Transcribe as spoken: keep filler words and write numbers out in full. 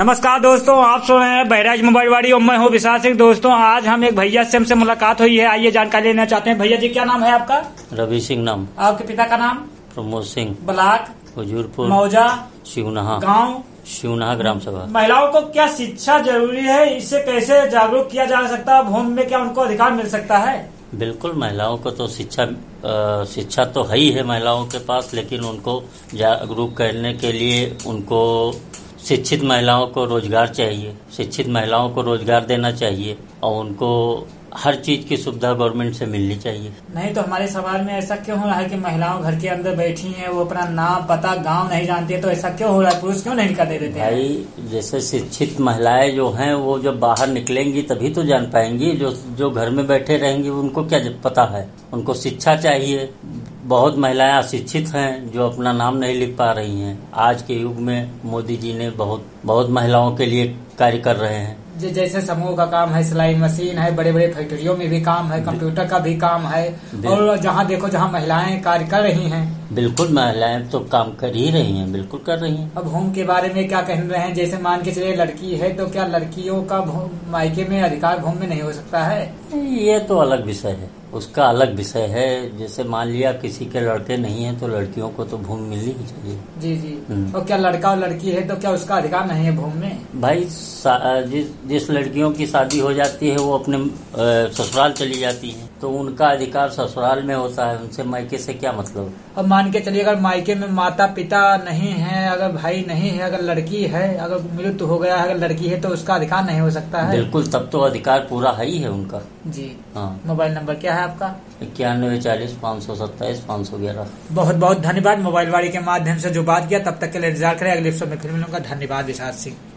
नमस्कार दोस्तों, आप सुन रहे हैं बहराइच मोबाइलवाड़ी और मैं हूँ विशाल सिंह। दोस्तों, आज हम एक भैया से हमसे मुलाकात हुई है। आइए जानकारी लेना चाहते हैं। भैया जी, क्या नाम है आपका? रवि सिंह नाम। आपके पिता का नाम? प्रमोद सिंह। ब्लॉक? हुजूरपुर। मौजा? शिवनाहा। गाँव? शिवनाहा ग्राम सभा। महिलाओं को क्या शिक्षा जरूरी है? इससे कैसे जागरूक किया जा सकता है? भूमि में क्या उनको अधिकार मिल सकता है? बिल्कुल, महिलाओं को तो शिक्षा आ, शिक्षा तो है ही है महिलाओं के पास, लेकिन उनको जागरूक करने के लिए उनको शिक्षित महिलाओं को रोजगार चाहिए। शिक्षित महिलाओं को रोजगार देना चाहिए और उनको हर चीज की सुविधा गवर्नमेंट से मिलनी चाहिए। नहीं तो हमारे समाज में ऐसा क्यों हो रहा है कि महिलाओं घर के अंदर बैठी हैं, वो अपना नाम पता गांव नहीं जानती है? तो ऐसा क्यों हो रहा है? पुरुष क्यों नहीं निकल देते हैं? भाई, जैसे शिक्षित महिलाएं जो हैं वो जब बाहर निकलेंगी तभी तो जान पाएंगी। जो जो घर में बैठे रहेंगी उनको क्या पता है? उनको शिक्षा चाहिए। बहुत महिलाएं अशिक्षित हैं जो अपना नाम नहीं लिख पा रही हैं। आज के युग में मोदी जी ने बहुत बहुत महिलाओं के लिए कार्य कर रहे हैं। जैसे समूह का काम है, सिलाई मशीन है, बड़े बड़े फैक्ट्रियों में भी काम है, कंप्यूटर का भी काम है, और जहाँ देखो जहाँ महिलाएं कार्य कर रही हैं। बिल्कुल, महिलाएं तो काम कर ही रही हैं, बिल्कुल कर रही हैं। अब होम के बारे में क्या कह रहे हैं? जैसे मान के चलिए लड़की है तो क्या लड़कियों का मायके में अधिकार भूमि में नहीं हो सकता है? ये तो अलग विषय है, उसका अलग विषय है। जैसे मान लिया किसी के लड़के नहीं है तो लड़कियों को तो भूमि मिलनी ही चाहिए। जी जी। और क्या लड़का और लड़की है तो क्या उसका अधिकार नहीं है भूमि में? भाई, जिस जिस लड़कियों की शादी हो जाती है वो अपने ससुराल चली जाती हैं, तो उनका अधिकार ससुराल में होता है। उनसे मायके से क्या मतलब? अब मान के चलिए अगर मायके में माता पिता नहीं है, अगर भाई नहीं है, अगर लड़की है, अगर मृत्यु हो गया है, अगर लड़की है तो उसका अधिकार नहीं हो सकता है? बिल्कुल, तब तो अधिकार पूरा है ही है उनका। जी हाँ। मोबाइल नंबर क्या है आपका? इक्यानवे चालीस पाँच सौ सत्ताईस पाँच सौ ग्यारह। बहुत बहुत धन्यवाद। मोबाइलवाड़ी के माध्यम से जो बात किया, तब तक के लिए इंतजार करें। अगले एपिसोड में फिर मिलूंगा। धन्यवाद विशाल सिंह।